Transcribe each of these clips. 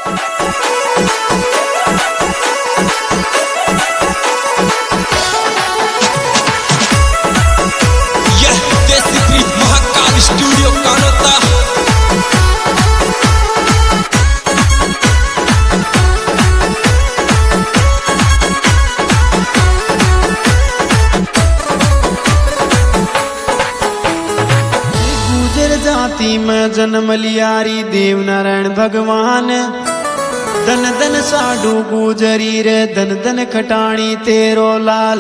जाति में जन्म लियारी देव नारायण भगवान। धन धन साडू गुजरी रे धन धन खटाणी तेरो लाल।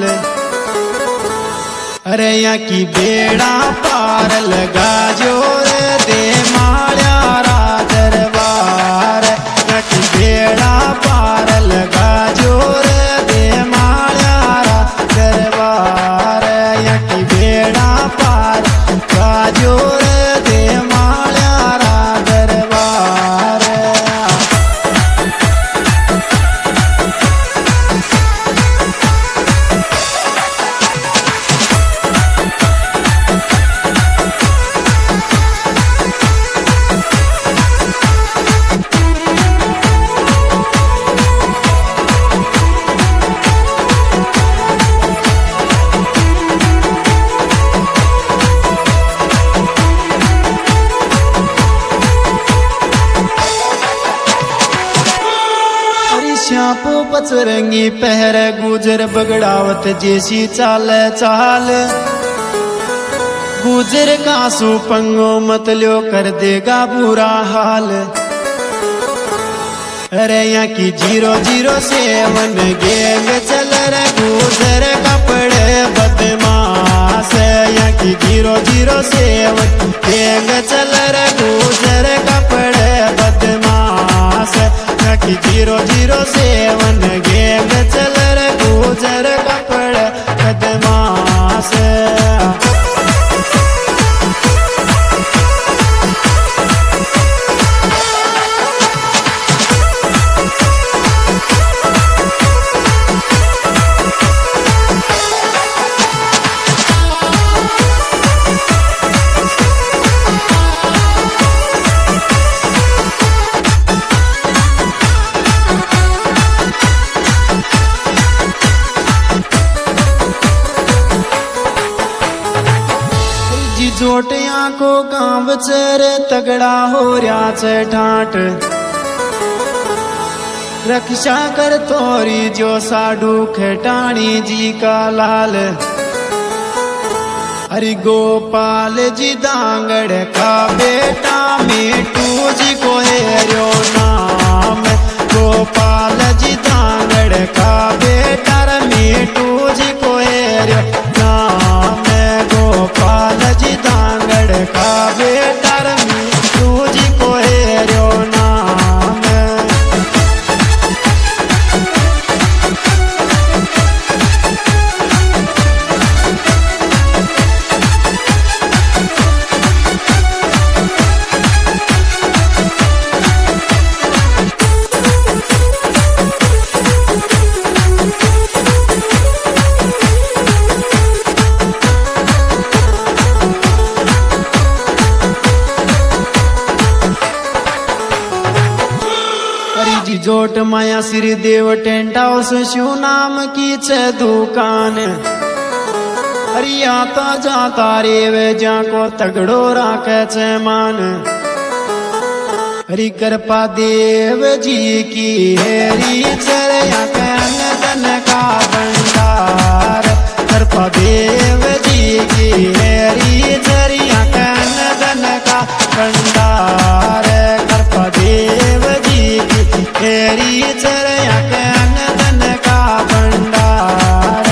अरे यहाँ की बेड़ा पार लगा जो रे दे माया रा दरबार। यहाँ की बेड़ा पार लगा जो रे दे माया रा दरबार। यहाँ की बेड़ा पार लगा जो श्यापो पचरंगी पहर गुजर बगड़ावत जैसी चाल चाल। गुजर कासू पंगो मतल्यो कर देगा बुरा हाल। अरे यहाँ की 007 गैंग चल रे गुजर कपड़े बदमाश। यहाँ की 007 गैंग चल रे गुजर कपड़े बदमाश। यहाँ की 007 गैंग चल रे गुजर कपड़े बदमाश। जोटिया को गांव चेरे तगड़ा हो रहा चे ठाट। रक्षा कर तोरी जो साडू खटाणी जी का लाल। हरि गोपाल जी दांगड़ का बेटा मेटू जी को हेरो नाम। गोपाल जी दांगड़ का बेटा मेटू जी को हेरो नाम। गोपाल जी दांगड़ का बेटा मेटू जी को हेरो नाम। जोट माया श्री देव टेंट हाउस शिव नाम की छे दुकान। हरिया तो जाता रे वे जा को तगड़ो राखे छे मान। हरि कृपा देव जी की हेरी चरया के धन का भंडार। कृपा देव जी की हेरी चरया के धन का भंडार। कृपा देव जी की हेरी चरया के धन का भंडार।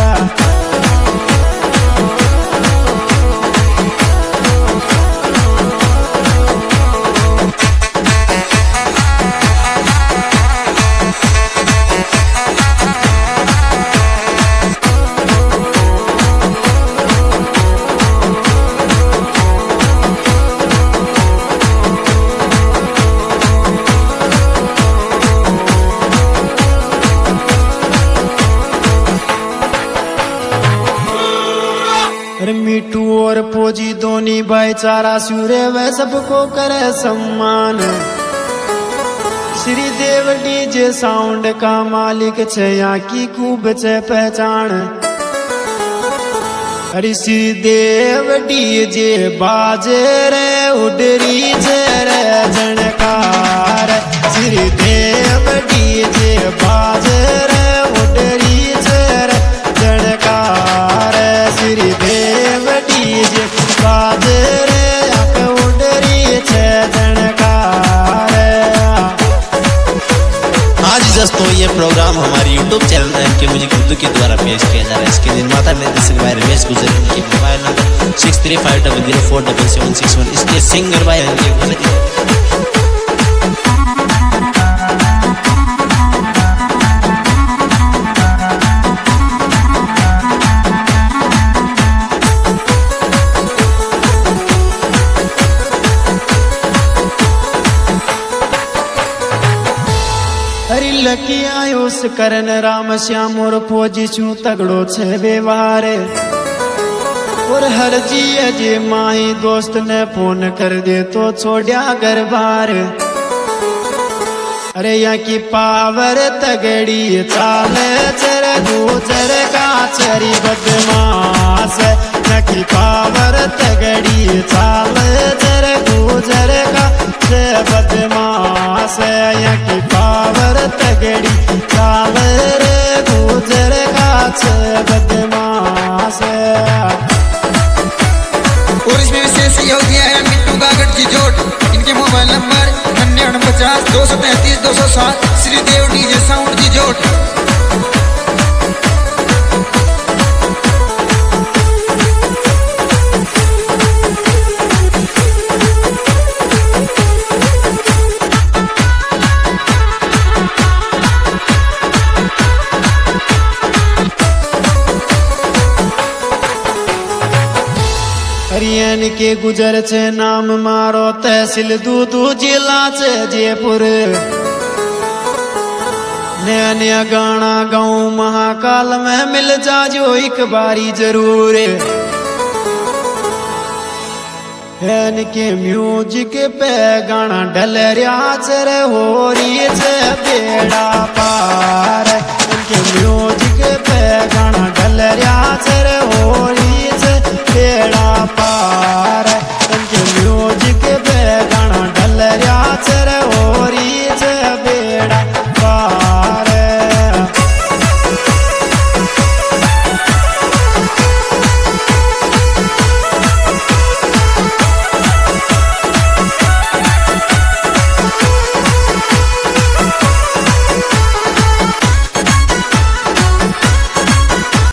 मिट्टू और फौजी दोनी भाईचारा सूर्य व सबको करे सम्मान। श्रीदेव डीजे साउंड का मालिक छे यहाँ की खूब छे पहचान। अरे श्रीदेव डीजे बाजे रे उडरी छे रे झणकार। श्रीदेव डीजे बाजे रे उडरी छे रे झणकार। श्रीदेव डीजे बाजे रे उडरी छे झणकार। आज दोस्तों ये प्रोग्राम हमारे YouTube channel MK Music Urdu के द्वारा पेश किया जा रहा है। इसके निर्माता निर्देशक भाई रमेश गुजर, इनके मोबाइल नंबर 6350047761। इसके सिंगर भाई हरी लकी आयुष करण राम श्याम और फौजी छू तगड़ो छे व्यवहार। और हर जी जे माही दोस्त ने फोन कर दे तो छोड़िया घर बार। अरे यहाँ की पावर तगड़ी चाले चर गुजर का चरी बदमाश। यहाँ की पावर तगड़ी चाले चर गुजर का से बदमाश। यहाँ की पावर तगड़ी चाले रे गुजर का से बदमाश। और इसमें विशेष यह दिया है मिट्टू गागड़ की जोड़। इनके mobile number 9950 233 207। Shridev DJ sound की जोड़। हरियाण के गुजर छे नाम मारो तहसील दूदू जिला छे जयपुर। नया नया गाना गाऊं महाकाल में मिल जाजो एक बारी जरूर। हैन के म्यूजिक पे गाना डल रहा छे रे हो रही छे बेड़ा